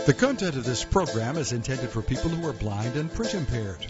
The content of this program is intended for people who are blind and print impaired.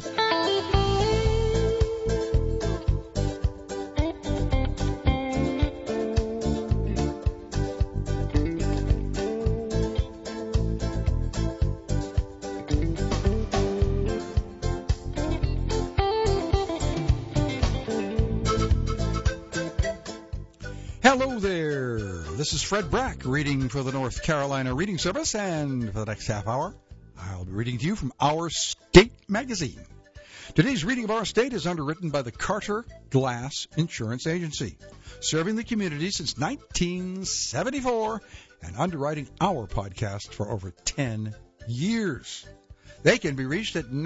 Hello there. This is Fred Brack reading for the North Carolina Reading Service, and for the next half hour, I'll be reading to you from Our State magazine. Today's reading of Our State is underwritten by the Carter Glass Insurance Agency, serving the community since 1974 and underwriting our podcast for over 10 years. They can be reached at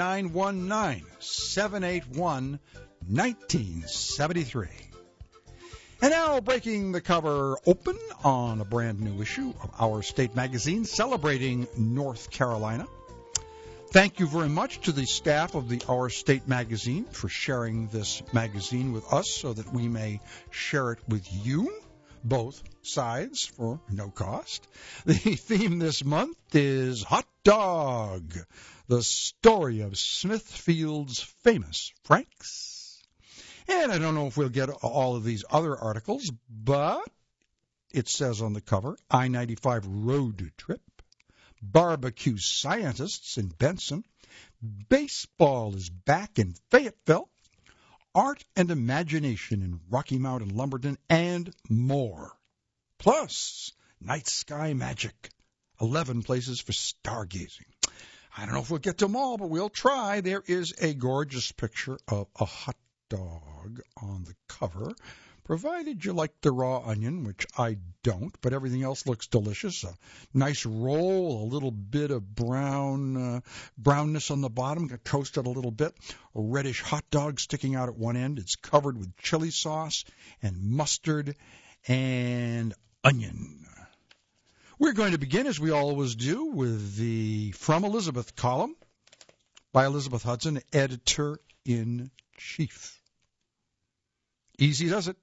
919-781-1973. And now, breaking the cover open on a brand new issue of Our State magazine celebrating North Carolina. Thank you very much to the staff of the Our State magazine for sharing this magazine with us so that we may share it with you, both sides, for no cost. The theme this month is Hot Dog, the story of Smithfield's famous Franks. And I don't know if we'll get all of these other articles, but it says on the cover, I-95 road trip, barbecue scientists in Benson, baseball is back in Fayetteville, art and imagination in Rocky Mount and Lumberton, and more. Plus, night sky magic, 11 places for stargazing. I don't know if we'll get to them all, but we'll try. There is a gorgeous picture of a hot dog on the cover, provided you like the raw onion, which I don't, but everything else looks delicious. A nice roll, a little bit of brownness on the bottom, got toasted a little bit, a reddish hot dog sticking out at one end. It's covered with chili sauce and mustard and onion. We're going to begin, as we always do, with the From Elizabeth column by Elizabeth Hudson, Editor-in-Chief. Easy does it.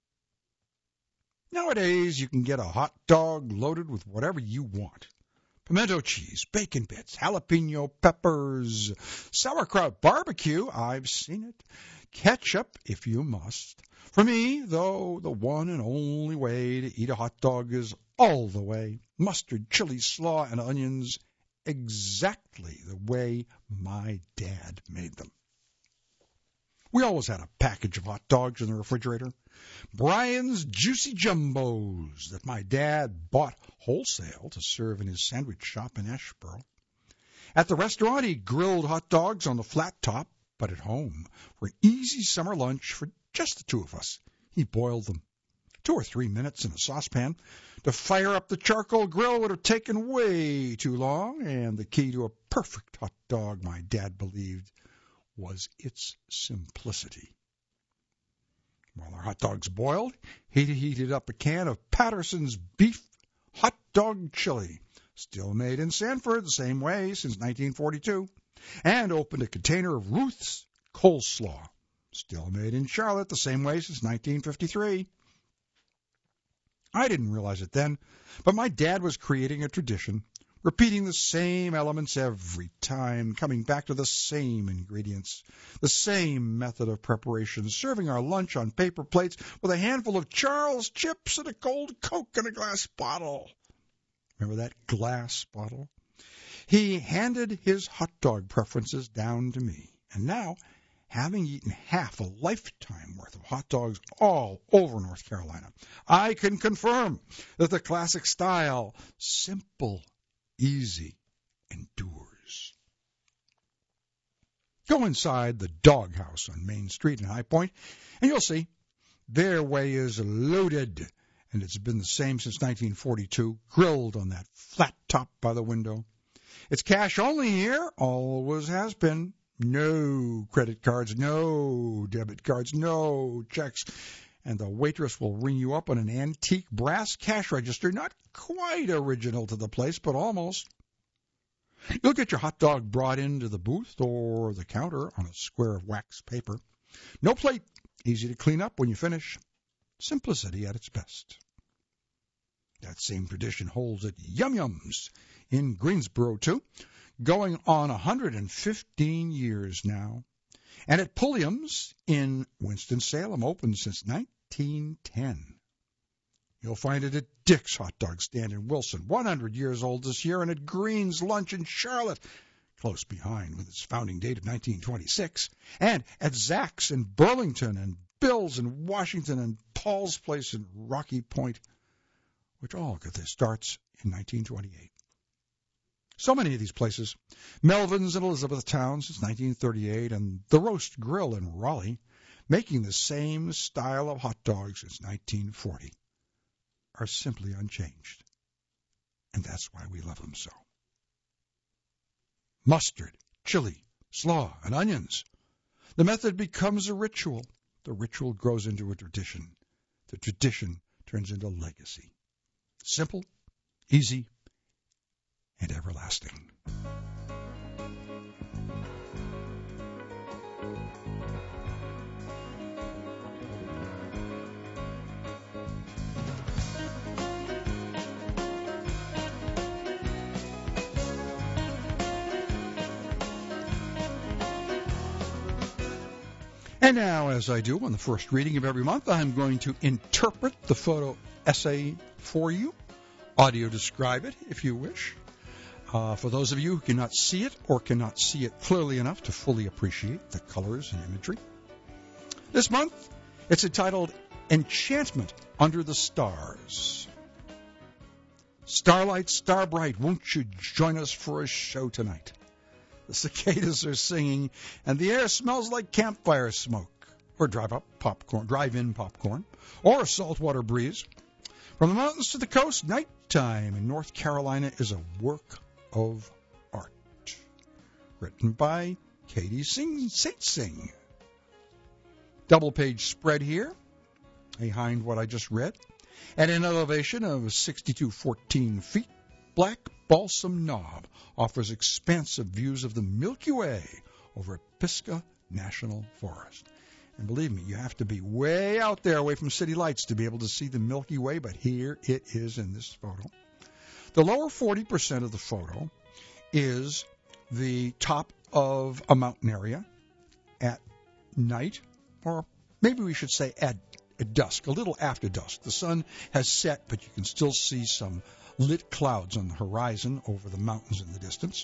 Nowadays, you can get a hot dog loaded with whatever you want. Pimento cheese, bacon bits, jalapeno peppers, sauerkraut, barbecue, I've seen it, ketchup if you must. For me, though, the one and only way to eat a hot dog is all the way. Mustard, chili, slaw, and onions, exactly the way my dad made them. We always had a package of hot dogs in the refrigerator. Brian's Juicy Jumbos that my dad bought wholesale to serve in his sandwich shop in Asheboro. At the restaurant, he grilled hot dogs on the flat top, but at home, for an easy summer lunch for just the two of us, he boiled them. 2 or 3 minutes in a saucepan. To fire up the charcoal grill would have taken way too long, and the key to a perfect hot dog, my dad believed, was its simplicity. While our hot dogs boiled, he heated up a can of Patterson's beef hot dog chili, still made in Sanford the same way since 1942, and opened a container of Ruth's coleslaw, still made in Charlotte the same way since 1953. I didn't realize it then, but my dad was creating a tradition, repeating the same elements every time, coming back to the same ingredients, the same method of preparation, serving our lunch on paper plates with a handful of Charles chips and a cold Coke in a glass bottle. Remember that glass bottle? He handed his hot dog preferences down to me, and now, having eaten half a lifetime worth of hot dogs all over North Carolina, I can confirm that the classic style, simple, easy, endures. Go inside the Doghouse on Main Street in High Point, and you'll see their way is loaded, and it's been the same since 1942, grilled on that flat top by the window. It's cash only here, always has been. No credit cards, no debit cards, no checks. And the waitress will ring you up on an antique brass cash register, not quite original to the place, but almost. You'll get your hot dog brought into the booth or the counter on a square of wax paper. No plate, easy to clean up when you finish. Simplicity at its best. That same tradition holds at Yum Yums in Greensboro, too, going on 115 years now. And at Pulliam's in Winston-Salem, open since 1910. You'll find it at Dick's Hot Dog Stand in Wilson, 100 years old this year, and at Green's Lunch in Charlotte, close behind with its founding date of 1926, and at Zach's in Burlington, and Bill's in Washington, and Paul's Place in Rocky Point, which all got their starts in 1928. So many of these places, Melvin's in Elizabethtown since 1938, and the Roast Grill in Raleigh, making the same style of hot dogs since 1940, are simply unchanged. And that's why we love them so. Mustard, chili, slaw, and onions. The method becomes a ritual. The ritual grows into a tradition. The tradition turns into legacy. Simple, easy, and everlasting. And now, as I do on the first reading of every month, I'm going to interpret the photo essay for you, audio describe it if you wish. For those of you who cannot see it or cannot see it clearly enough to fully appreciate the colors and imagery. This month, it's entitled Enchantment Under the Stars. Starlight, Starbright, won't you join us for a show tonight? The cicadas are singing, and the air smells like campfire smoke, or drive-in popcorn, or a saltwater breeze. From the mountains to the coast, nighttime in North Carolina is a work of art. Written by Katie Sing. Double-page spread here, behind what I just read. At an elevation of 6,214 feet, Black Balsam Knob offers expansive views of the Milky Way over Pisgah National Forest. And believe me, you have to be way out there away from city lights to be able to see the Milky Way, but here it is in this photo. The lower 40% of the photo is the top of a mountain area at night, or maybe we should say at dusk, a little after dusk. The sun has set, but you can still see some lit clouds on the horizon over the mountains in the distance.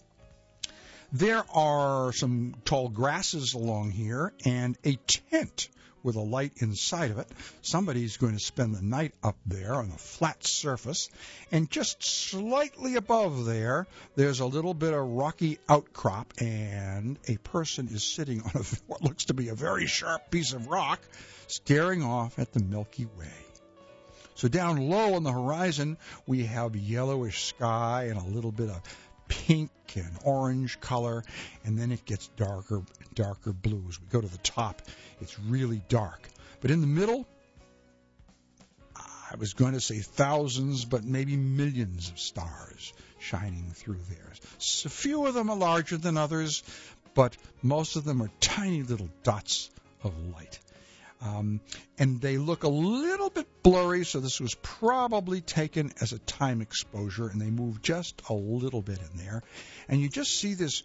There are some tall grasses along here and a tent with a light inside of it. Somebody's going to spend the night up there on a flat surface. And just slightly above there, there's a little bit of rocky outcrop, and a person is sitting on what looks to be a very sharp piece of rock, staring off at the Milky Way. So down low on the horizon, we have yellowish sky and a little bit of pink and orange color, and then it gets darker and darker blue. As we go to the top, it's really dark. But in the middle, I was going to say thousands, but maybe millions of stars shining through there. So a few of them are larger than others, but most of them are tiny little dots of light. And they look a little bit blurry, so this was probably taken as a time exposure, and they move just a little bit in there. And you just see this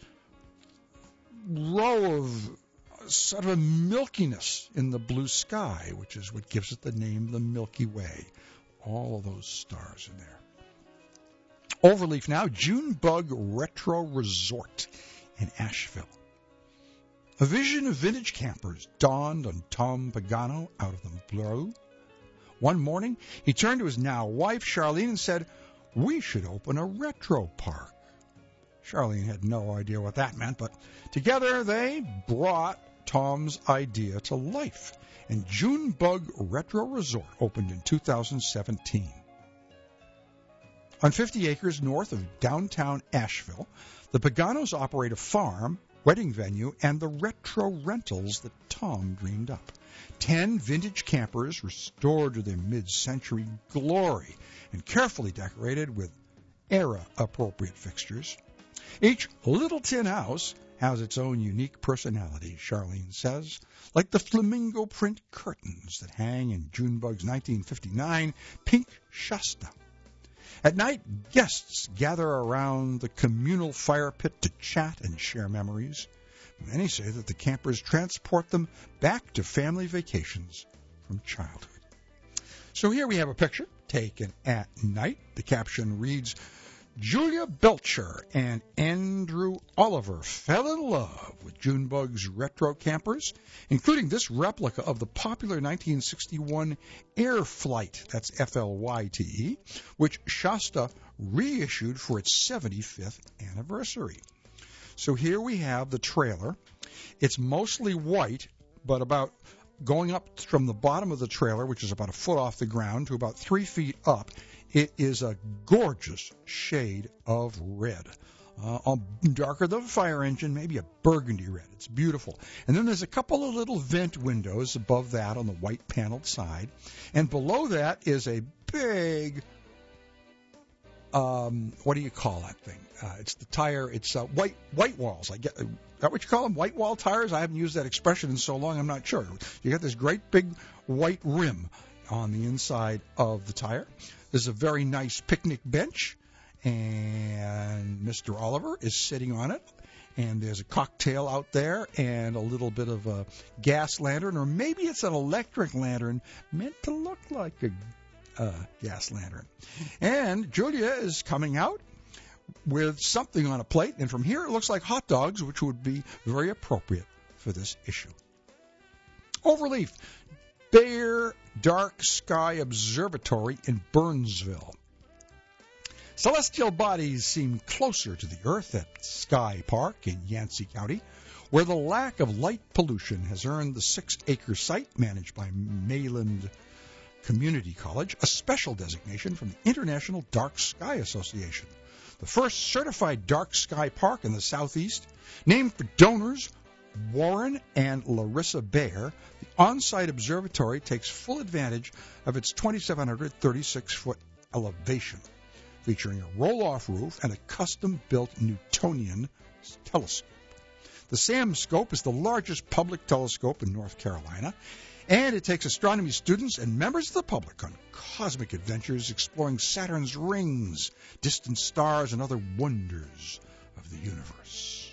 row of sort of a milkiness in the blue sky, which is what gives it the name the Milky Way. All of those stars in there. Overleaf now, Junebug Retro Resort in Asheville. A vision of vintage campers dawned on Tom Pagano out of the blue. One morning, he turned to his now wife, Charlene, and said, "We should open a retro park." Charlene had no idea what that meant, but together they brought Tom's idea to life, and Junebug Retro Resort opened in 2017. On 50 acres north of downtown Asheville, the Paganos operate a farm, wedding venue, and the retro rentals that Tom dreamed up. 10 vintage campers restored to their mid-century glory and carefully decorated with era-appropriate fixtures. Each little tin house has its own unique personality, Charlene says, like the flamingo print curtains that hang in Junebug's 1959 pink Shasta At night, guests gather around the communal fire pit to chat and share memories. Many say that the campers transport them back to family vacations from childhood. So here we have a picture taken at night. The caption reads, Julia Belcher and Andrew Oliver fell in love with Junebug's retro campers, including this replica of the popular 1961 Air Flight, that's F-L-Y-T-E, which Shasta reissued for its 75th anniversary. So here we have the trailer. It's mostly white, but about going up from the bottom of the trailer, which is about a foot off the ground, to about 3 feet up, it is a gorgeous shade of red. Darker than a fire engine, maybe a burgundy red. It's beautiful. And then there's a couple of little vent windows above that on the white paneled side. And below that is a big, what do you call that thing? It's the tire. It's white walls. Is that what you call them? White wall tires? I haven't used that expression in so long, I'm not sure. You got this great big white rim on the inside of the tire. There's a very nice picnic bench, and Mr. Oliver is sitting on it. And there's a cocktail out there and a little bit of a gas lantern, or maybe it's an electric lantern meant to look like a gas lantern. And Julia is coming out with something on a plate, and from here it looks like hot dogs, which would be very appropriate for this issue. Overleaf, Bear Dark Sky Observatory in Burnsville. Celestial bodies seem closer to the Earth at Sky Park in Yancey County, where the lack of light pollution has earned the 6-acre site managed by Mayland Community College a special designation from the International Dark Sky Association. The first certified dark sky park in the Southeast, named for donors Warren and Larissa Bear, the on-site observatory takes full advantage of its 2,736-foot elevation, featuring a roll-off roof and a custom-built Newtonian telescope. The SAM scope is the largest public telescope in North Carolina, and it takes astronomy students and members of the public on cosmic adventures exploring Saturn's rings, distant stars, and other wonders of the universe.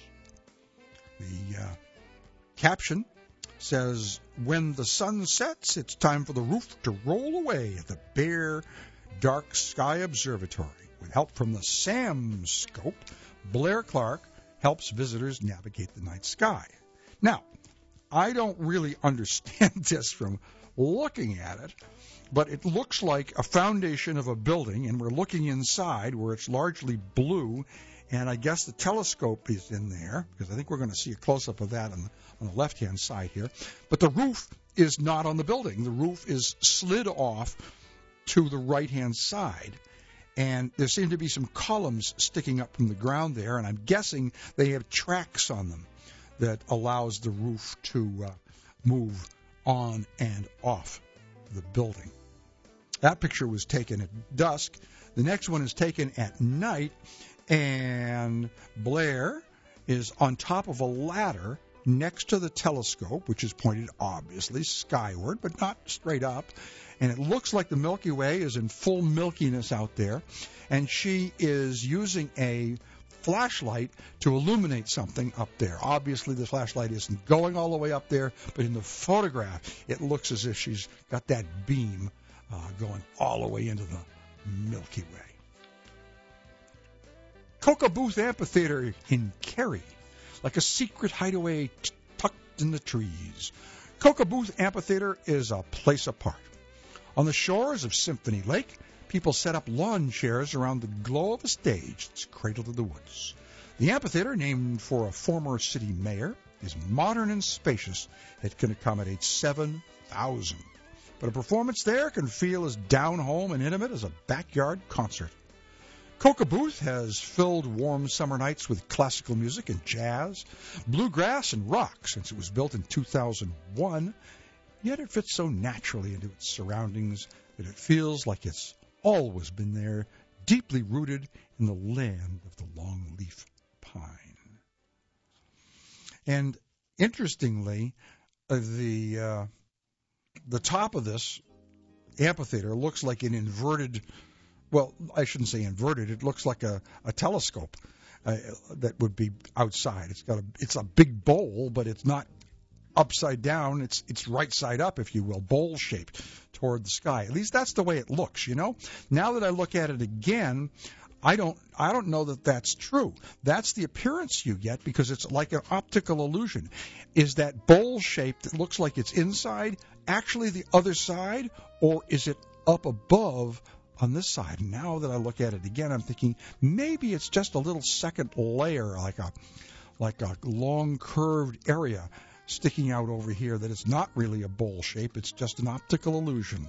The caption says, when the sun sets, it's time for the roof to roll away at the Bear Dark Sky Observatory. With help from the SAM scope, Blair Clark helps visitors navigate the night sky. Now, I don't really understand this from looking at it, but it looks like a foundation of a building, and we're looking inside where it's largely blue, and I guess the telescope is in there, because I think we're going to see a close-up of that on the left-hand side here. But the roof is not on the building. The roof is slid off to the right-hand side, and there seem to be some columns sticking up from the ground there, and I'm guessing they have tracks on them that allows the roof to move on and off the building. That picture was taken at dusk. The next one is taken at night, and Blair is on top of a ladder next to the telescope, which is pointed obviously skyward, but not straight up. And it looks like the Milky Way is in full milkiness out there, and she is using a flashlight to illuminate something up there. Obviously, the flashlight isn't going all the way up there, but in the photograph, it looks as if she's got that beam going all the way into the Milky Way. Cocoa Booth Amphitheater in Cary, like a secret hideaway tucked in the trees. Cocoa Booth Amphitheater is a place apart. On the shores of Symphony Lake, people set up lawn chairs around the glow of a stage that's cradled in the woods. The amphitheater, named for a former city mayor, is modern and spacious. It can accommodate 7,000. But a performance there can feel as down-home and intimate as a backyard concert. Cocoa Booth has filled warm summer nights with classical music and jazz, bluegrass and rock since it was built in 2001, yet it fits so naturally into its surroundings that it feels like it's always been there, deeply rooted in the land of the longleaf pine. And interestingly, the top of this amphitheater looks like an inverted well, I shouldn't say inverted. It looks like a telescope that would be outside. It's a big bowl, but it's not upside down. It's right side up, if you will, bowl shaped toward the sky. At least that's the way it looks, you know. Now that I look at it again, I don't know that that's true. That's the appearance you get because it's like an optical illusion. Is that bowl shape that looks like it's inside actually the other side, or is it up above on this side? Now that I look at it again, I'm thinking maybe it's just a little second layer, like a long curved area sticking out over here, that it's not really a bowl shape, it's just an optical illusion.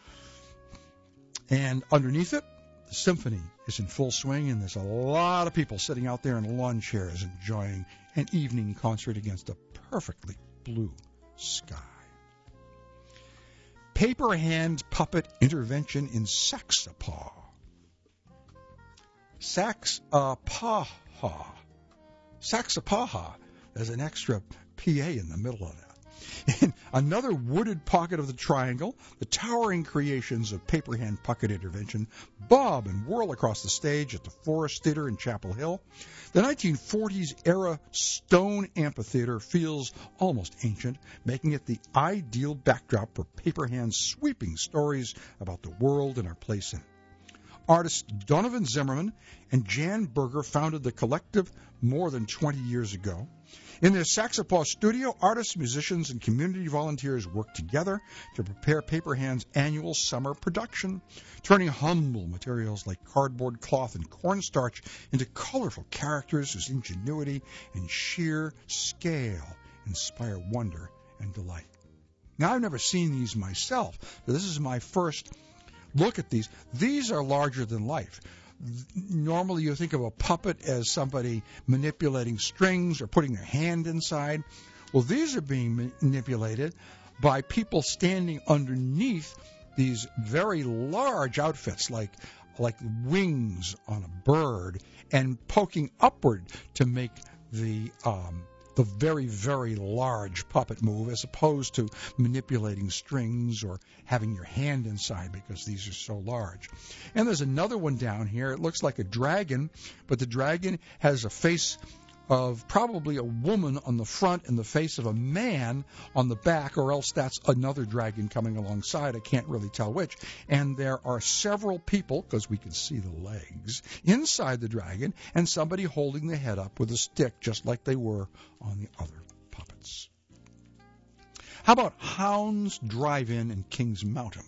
And underneath it, the symphony is in full swing, and there's a lot of people sitting out there in lawn chairs enjoying an evening concert against a perfectly blue sky. Paper hand puppet intervention in Saxapaw. Saxapaw. There's an extra PA in the middle of that. In another wooded pocket of the triangle, the towering creations of Paperhand Puppet Intervention bob and whirl across the stage at the Forest Theater in Chapel Hill. The 1940s-era stone amphitheater feels almost ancient, making it the ideal backdrop for Paperhand's sweeping stories about the world and our place in it. Artists Donovan Zimmerman and Jan Berger founded the collective more than 20 years ago. In their Saxapaw studio, artists, musicians, and community volunteers work together to prepare Paperhand's annual summer production, turning humble materials like cardboard cloth and cornstarch into colorful characters whose ingenuity and sheer scale inspire wonder and delight. Now, I've never seen these myself, but this is my first look at these. These are larger than life. Normally you think of a puppet as somebody manipulating strings or putting their hand inside. Well, these are being manipulated by people standing underneath these very large outfits, like wings on a bird, and poking upward to make the very, very large puppet move, as opposed to manipulating strings or having your hand inside, because these are so large. And there's another one down here. It looks like a dragon, but the dragon has a face of probably a woman on the front and the face of a man on the back, or else that's another dragon coming alongside. I can't really tell which. And there are several people, because we can see the legs, inside the dragon, and somebody holding the head up with a stick, just like they were on the other puppets. How about Hounds Drive-In in Kings Mountain?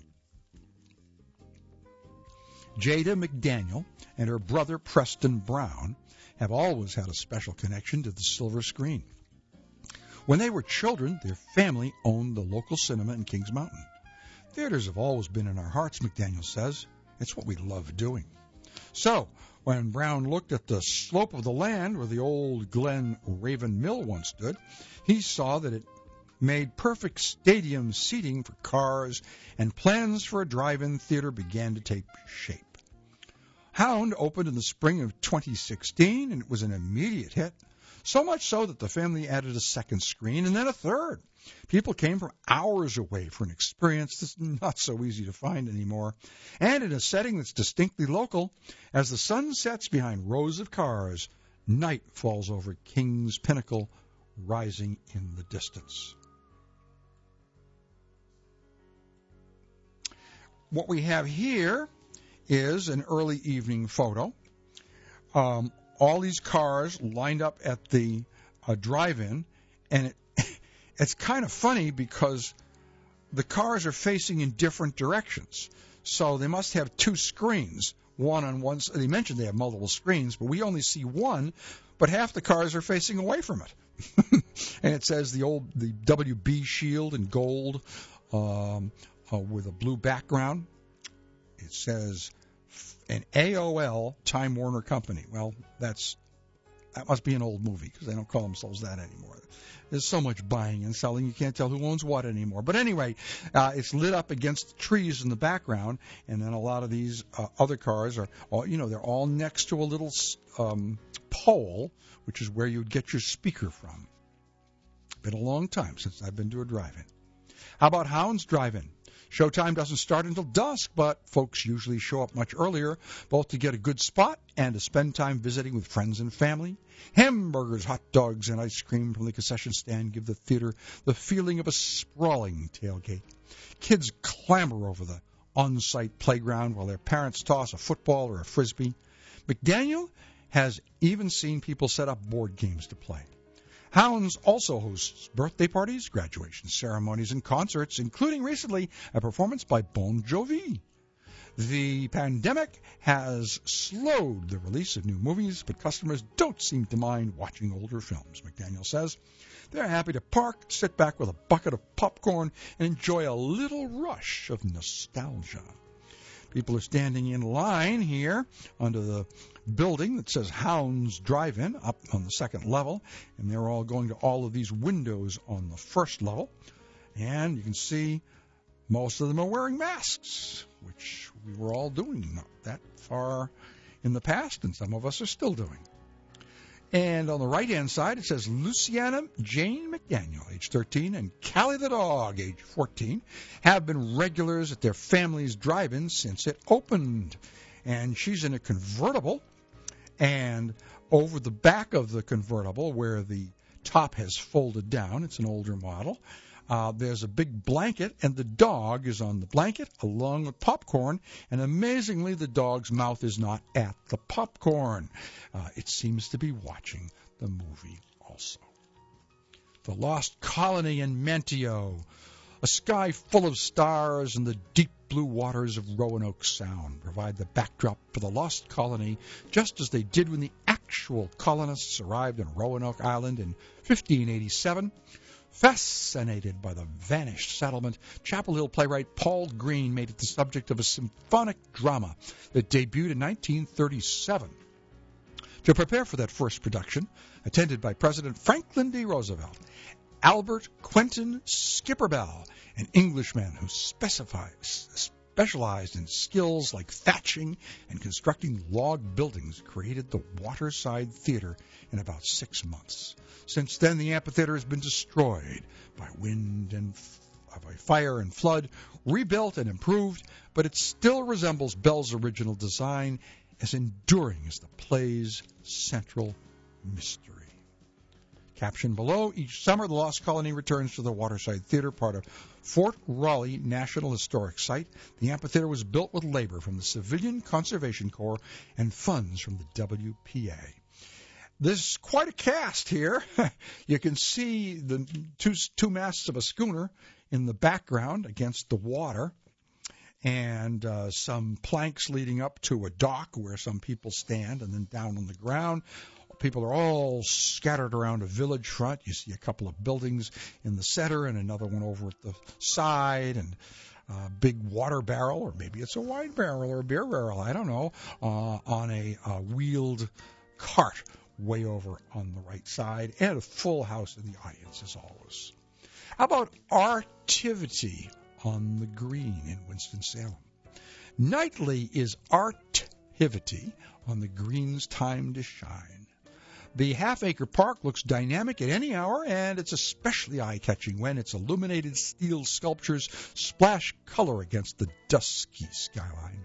Jada McDaniel and her brother Preston Brown have always had a special connection to the silver screen. When they were children, their family owned the local cinema in Kings Mountain. Theaters have always been in our hearts, McDaniel says. It's what we love doing. So, when Brown looked at the slope of the land where the old Glen Raven Mill once stood, he saw that it made perfect stadium seating for cars, and plans for a drive-in theater began to take shape. Hound opened in the spring of 2016, and it was an immediate hit, so much so that the family added a second screen and then a third. People came from hours away for an experience that's not so easy to find anymore, and in a setting that's distinctly local. As the sun sets behind rows of cars, night falls over King's Pinnacle, rising in the distance. What we have here is an early evening photo. All these cars lined up at the drive-in, and it's kind of funny because the cars are facing in different directions. So they must have two screens, one on one. They mentioned they have multiple screens, but we only see one, but half the cars are facing away from it. And it says the WB shield in gold with a blue background. It says an AOL Time Warner Company. Well, that must be an old movie, because they don't call themselves that anymore. There's so much buying and selling, you can't tell who owns what anymore. But anyway, it's lit up against trees in the background, and then a lot of these other cars are, they're all next to a little pole, which is where you'd get your speaker from. Been a long time since I've been to a drive-in. How about Hounds Drive-In? Showtime doesn't start until dusk, but folks usually show up much earlier, both to get a good spot and to spend time visiting with friends and family. Hamburgers, hot dogs, and ice cream from the concession stand give the theater the feeling of a sprawling tailgate. Kids clamber over the on-site playground while their parents toss a football or a frisbee. McDaniel has even seen people set up board games to play. Hounds also hosts birthday parties, graduation ceremonies, and concerts, including recently a performance by Bon Jovi. The pandemic has slowed the release of new movies, but customers don't seem to mind watching older films, McDaniel says. They're happy to park, sit back with a bucket of popcorn, and enjoy a little rush of nostalgia. People are standing in line here under the building that says Hounds Drive-In up on the second level, and they're all going to all of these windows on the first level. And you can see most of them are wearing masks, which we were all doing not that far in the past, and some of us are still doing. And on the right-hand side, it says Luciana Jane McDaniel, age 13, and Callie the dog, age 14, have been regulars at their family's drive-in since it opened. And she's in a convertible, and over the back of the convertible, where the top has folded down, it's an older model, there's a big blanket, and the dog is on the blanket along with popcorn, and amazingly, the dog's mouth is not at the popcorn. It seems to be watching the movie also. The Lost Colony in Manteo, a sky full of stars and the deep blue waters of Roanoke Sound provide the backdrop for the Lost Colony, just as they did when the actual colonists arrived on Roanoke Island in 1587. Fascinated by the vanished settlement, Chapel Hill playwright Paul Green made it the subject of a symphonic drama that debuted in 1937. To prepare for that first production, attended by President Franklin D. Roosevelt, Albert Quentin Skipper Bell, an Englishman who specialized in skills like thatching and constructing log buildings, created the Waterside Theater in about 6 months. Since then, the amphitheater has been destroyed by wind and by fire and flood, rebuilt and improved, but it still resembles Bell's original design, as enduring as the play's central mystery. Caption below, each summer the Lost Colony returns to the Waterside Theater, part of Fort Raleigh National Historic Site. The amphitheater was built with labor from the Civilian Conservation Corps and funds from the WPA. There's quite a cast here. You can see the two masts of a schooner in the background against the water, and some planks leading up to a dock where some people stand, and then down on the ground. People are all scattered around a village front. You see a couple of buildings in the center and another one over at the side, and a big water barrel, or maybe it's a wine barrel or a beer barrel, I don't know, on a wheeled cart way over on the right side, and a full house in the audience as always. How about Artivity on the Green in Winston-Salem? Nightly is Artivity on the Green's time to shine. The half-acre park looks dynamic at any hour, and it's especially eye-catching when its illuminated steel sculptures splash color against the dusky skyline.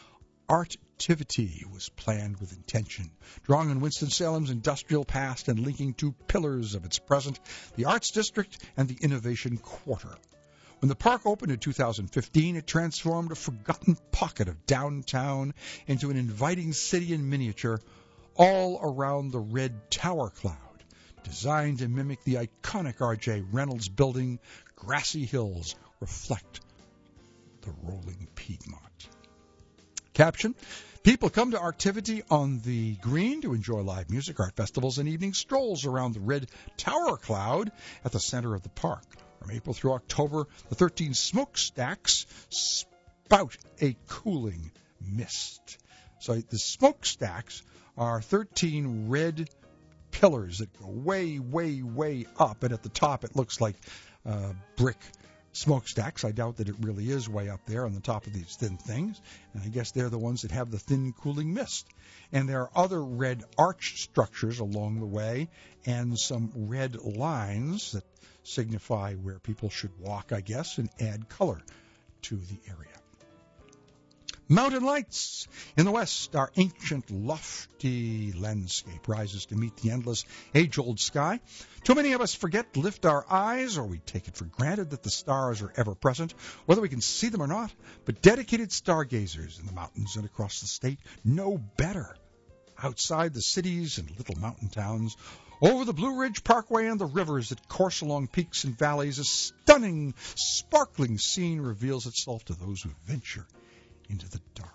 Artivity was planned with intention, drawing on Winston-Salem's industrial past and linking two pillars of its present, the Arts District and the Innovation Quarter. When the park opened in 2015, it transformed a forgotten pocket of downtown into an inviting city in miniature, all around the red tower cloud, designed to mimic the iconic R.J. Reynolds building. Grassy hills reflect the rolling Piedmont. Caption: people come to Artivity on the Green to enjoy live music, art festivals, and evening strolls around the red tower cloud at the center of the park. From April through October, the 13 smokestacks spout a cooling mist. So the smokestacks are 13 red pillars that go way, way, way up, and at the top it looks like brick smokestacks. I doubt that it really is way up there on the top of these thin things, and I guess they're the ones that have the thin cooling mist. And there are other red arch structures along the way, and some red lines that signify where people should walk, I guess, and add color to the area. Mountain lights. In the west, our ancient, lofty landscape rises to meet the endless, age-old sky. Too many of us forget to lift our eyes, or we take it for granted that the stars are ever present, whether we can see them or not. But dedicated stargazers in the mountains and across the state know better. Outside the cities and little mountain towns, over the Blue Ridge Parkway and the rivers that course along peaks and valleys, a stunning, sparkling scene reveals itself to those who venture into the dark.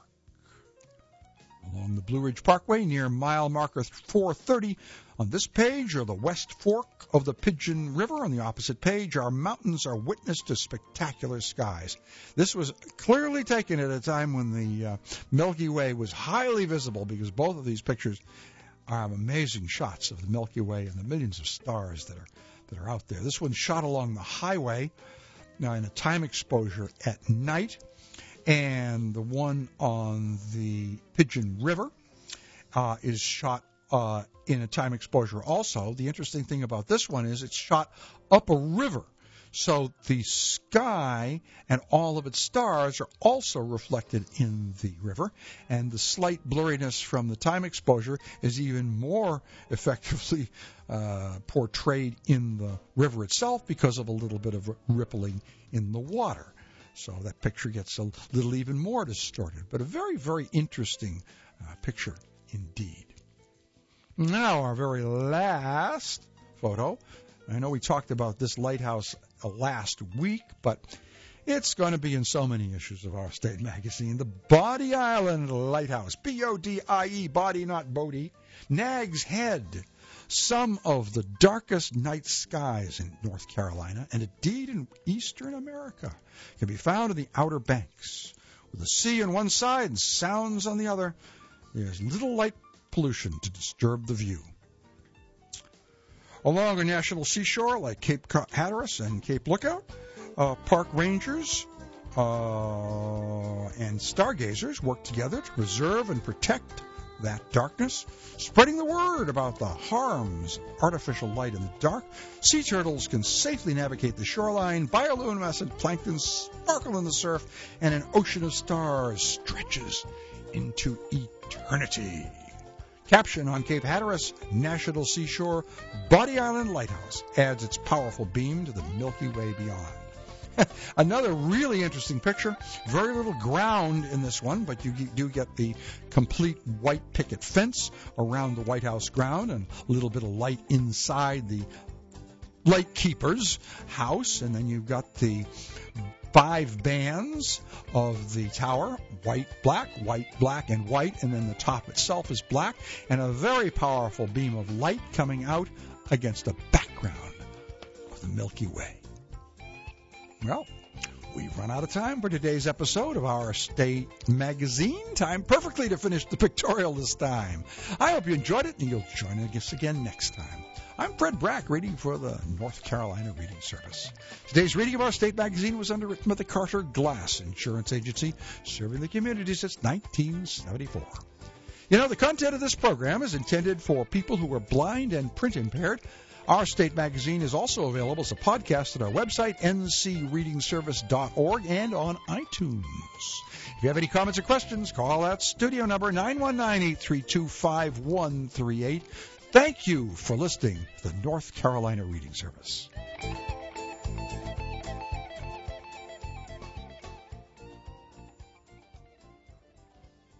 Along the Blue Ridge Parkway near mile marker 430 on this page are the West Fork of the Pigeon River. On the opposite page, our mountains are witness to spectacular skies. This was clearly taken at a time when the Milky Way was highly visible, because both of these pictures are amazing shots of the Milky Way and the millions of stars that are out there. This one's shot along the highway in a time exposure at night. And the one on the Pigeon River is shot in a time exposure also. The interesting thing about this one is it's shot up a river. So the sky and all of its stars are also reflected in the river. And the slight blurriness from the time exposure is even more effectively portrayed in the river itself because of a little bit of rippling in the water. So that picture gets a little even more distorted, but a very, very interesting picture indeed. Now, our very last photo. I know we talked about this lighthouse last week, but it's going to be in so many issues of our state magazine. The Bodie Island Lighthouse, B-O-D-I-E, Bodie, not Bodie, Nags Head. Some of the darkest night skies in North Carolina, and indeed in eastern America, can be found in the Outer Banks. With the sea on one side and sounds on the other, there's little light pollution to disturb the view. Along a national seashore like Cape Hatteras and Cape Lookout, park rangers and stargazers work together to preserve and protect that darkness, spreading the word about the harms of artificial light in the dark. Sea turtles can safely navigate the shoreline, bioluminescent plankton sparkle in the surf, and an ocean of stars stretches into eternity. Caption on Cape Hatteras National Seashore, Bodie Island Lighthouse adds its powerful beam to the Milky Way beyond. Another really interesting picture. Very little ground in this one, but you do get the complete white picket fence around the White House ground and a little bit of light inside the lightkeeper's house. And then you've got the 5 bands of the tower, white, black, and white. And then the top itself is black, and a very powerful beam of light coming out against a background of the Milky Way. Well, we've run out of time for today's episode of our State Magazine. Time perfectly to finish the pictorial this time. I hope you enjoyed it, and you'll join us again next time. I'm Fred Brack, reading for the North Carolina Reading Service. Today's reading of our State Magazine was underwritten by the Carter Glass Insurance Agency, serving the community since 1974. You know, the content of this program is intended for people who are blind and print impaired. Our State Magazine is also available as a podcast at our website, ncreadingservice.org, and on iTunes. If you have any comments or questions, call that studio number 919-832-5138. Thank you for listening to the North Carolina Reading Service.